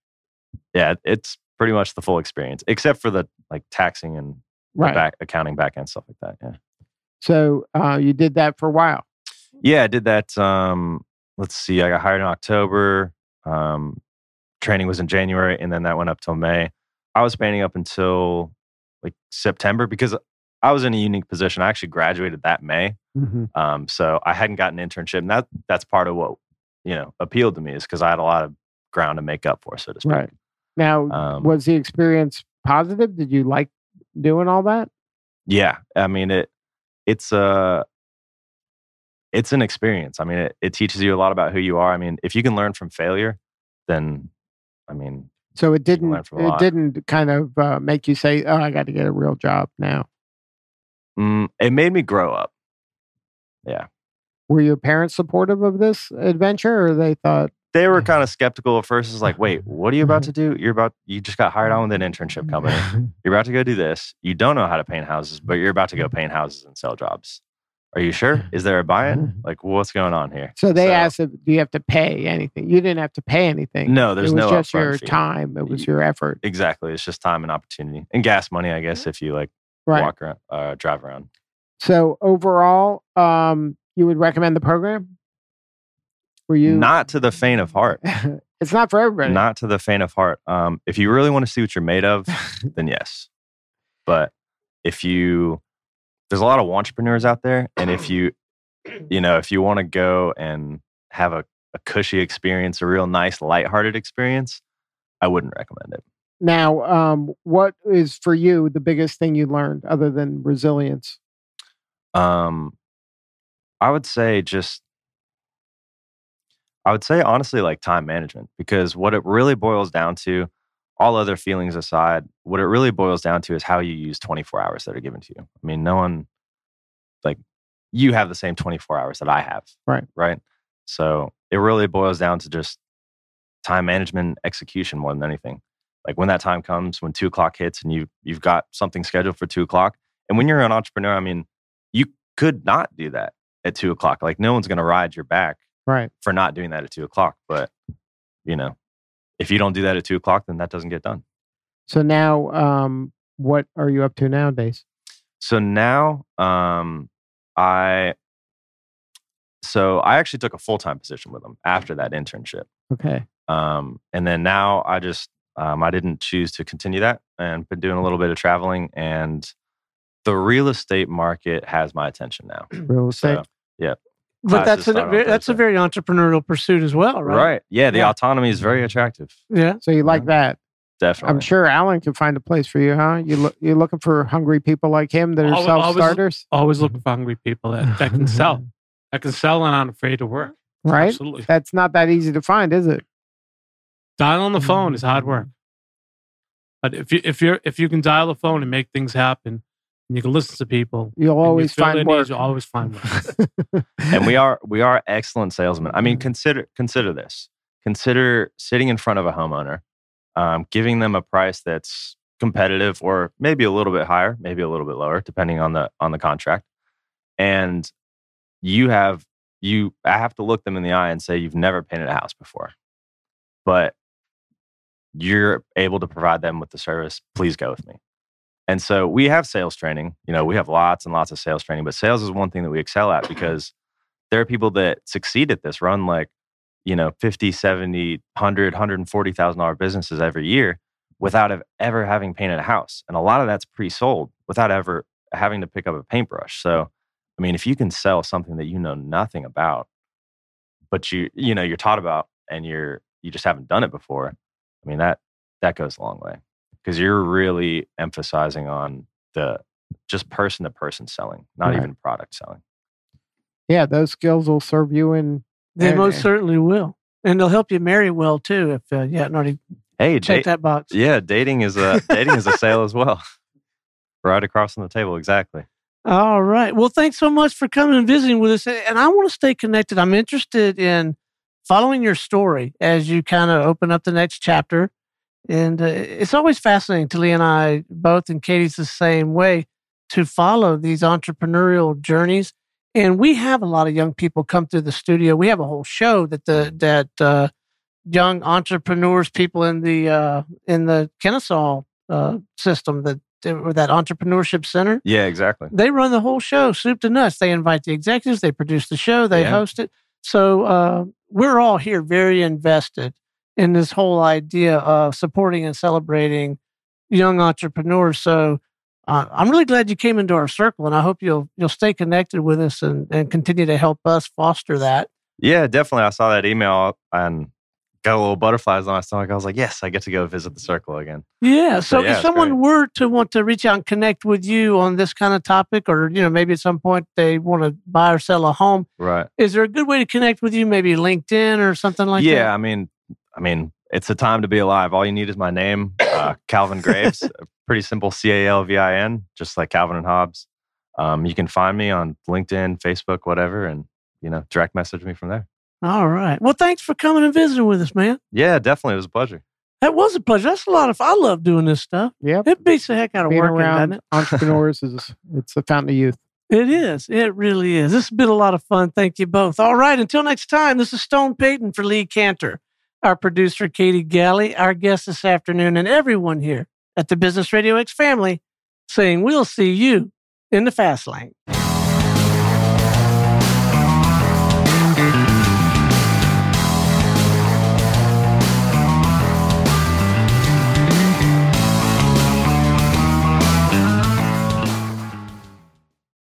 yeah, it's pretty much the full experience, except for the like taxing and the right. back accounting back end stuff like that. Yeah. So uh, you did that for a while. Yeah, I did that. Um, let's see, I got hired in October. Um, training was in January, and then that went up till May. I was painting up until like September because I was in a unique position. I actually graduated that May, Mm-hmm. um, so I hadn't gotten an internship, and that that's part of what you know appealed to me is because I had a lot of ground to make up for, so to speak. Right. Now, Um, was the experience positive? Did you like doing all that? Yeah, I mean it. it's a it's an experience. I mean, it, it teaches you a lot about who you are. I mean, if you can learn from failure, then I mean, so it didn't learn from a it lot. didn't kind of uh, make you say, "Oh, I got to get a real job now." Mm, it made me grow up. Yeah. Were your parents supportive of this adventure, or they thought They were kind of skeptical at first. It's like, wait, what are you about to do? You're about, you just got hired on with an internship company. You're about to go do this. You don't know how to paint houses, but you're about to go paint houses and sell jobs. Are you sure? Is there a buy-in? Like, what's going on here? So they so, asked if do you have to pay anything? You didn't have to pay anything. No, there's no. It was no just your fee. time. It was your effort. Exactly. It's just time and opportunity and gas money, I guess, if you like right. walk around, uh, drive around. So overall, um, you would recommend the program? Were you not to the faint of heart? It's not for everybody. Not to the faint of heart. Um, if you really want to see what you're made of, then yes. But if you, there's a lot of entrepreneurs out there, and if you, you know, if you want to go and have a, a cushy experience, a real nice, lighthearted experience, I wouldn't recommend it. Now, um, what is for you the biggest thing you learned other than resilience? Um, I would say just. I would say, honestly, like time management, because what it really boils down to, all other feelings aside, what it really boils down to is how you use twenty-four hours that are given to you. I mean, no one, like, you have the same twenty-four hours that I have. Right. Right. So it really boils down to just time management, execution more than anything. Like when that time comes, when two o'clock hits and you, you've got something scheduled for two o'clock. And when you're an entrepreneur, I mean, you could not do that at two o'clock. Like no one's going to ride your back. Right. For not doing that at two o'clock. But, you know, if you don't do that at two o'clock, then that doesn't get done. So now, um, what are you up to nowadays? So now, um, I, so I actually took a full-time position with them after that internship. Okay. Um, and then now I just, um, I didn't choose to continue that and been doing a little bit of traveling, and the real estate market has my attention now. Real estate? So, yeah. But that's a, that's a very entrepreneurial pursuit as well, right? Right. Yeah, the yeah. autonomy is very attractive. Yeah. So you like that? Definitely. I'm sure Alan can find a place for you, huh? You look, you're looking for hungry people like him that are always, self-starters? Always, always looking for hungry people that, that can sell. That can sell and aren't afraid to work. Right? Absolutely. That's not that easy to find, is it? Dial on the phone is hard work. But if you if you're if you can dial the phone and make things happen, and you can listen to people, you'll always you find work. Needs, you'll always find work. And we are we are excellent salesmen. I mean, consider consider this. Consider sitting in front of a homeowner, um, giving them a price that's competitive, or maybe a little bit higher, maybe a little bit lower, depending on the on the contract. And you have you I have to look them in the eye and say, you've never painted a house before, but you're able to provide them with the service. Please go with me. And so we have sales training. You know, we have lots and lots of sales training, but sales is one thing that we excel at, because there are people that succeed at this, run like, you know, fifty, seventy, one hundred, one hundred forty thousand dollars businesses every year without ever having painted a house. And a lot of that's pre-sold without ever having to pick up a paintbrush. So, I mean, if you can sell something that you know nothing about, but you, you know, you're taught about, and you're, you just haven't done it before, I mean, that, that goes a long way, because you're really emphasizing on the just person to person selling, not right. even product selling. Yeah. Those skills will serve you in. They uh, most certainly will. And they'll help you marry well too, if uh, you hadn't already hey, checked da- that box. Yeah. Dating is a, dating is a sale as well. Right across from the table. Exactly. All right. Well, thanks so much for coming and visiting with us. And I want to stay connected. I'm interested in following your story as you kind of open up the next chapter. And uh, it's always fascinating to Lee and I both, and Katie's the same way, to follow these entrepreneurial journeys. And we have a lot of young people come through the studio. We have a whole show that the that uh, young entrepreneurs, people in the uh, in the Kennesaw uh, system, that or that entrepreneurship center. Yeah, exactly. They run the whole show, soup to nuts. They invite the executives. They produce the show. They yeah. host it. So uh, we're all here very invested in this whole idea of supporting and celebrating young entrepreneurs. So uh, I'm really glad you came into our circle, and I hope you'll you'll stay connected with us and, and continue to help us foster that. Yeah, definitely. I saw that email, and got a little butterflies on my stomach. I was like, yes, I get to go visit the circle again. Yeah. So, So, yeah, if it's someone great. were to want to reach out and connect with you on this kind of topic, or you know, maybe at some point they want to buy or sell a home, Right. is there a good way to connect with you? Maybe LinkedIn or something like yeah, that? I mean, I mean, it's a time to be alive. All you need is my name, uh, Calvin Graves. Pretty simple, C A L V I N, just like Calvin and Hobbes. Um, you can find me on LinkedIn, Facebook, whatever, and you know, direct message me from there. All right. Well, thanks for coming and visiting with us, man. Yeah, definitely, it was a pleasure. That was a pleasure. That's a lot of. I love doing this stuff. Yep. It beats the heck out of Being working, doesn't around it? entrepreneurs is it's a fountain of youth. It is. It really is. This has been a lot of fun. Thank you both. All right. Until next time, this is Stone Payton for Lee Cantor, our producer, Katie Galley, our guest this afternoon, and everyone here at the Business Radio X family saying we'll see you in the fast lane.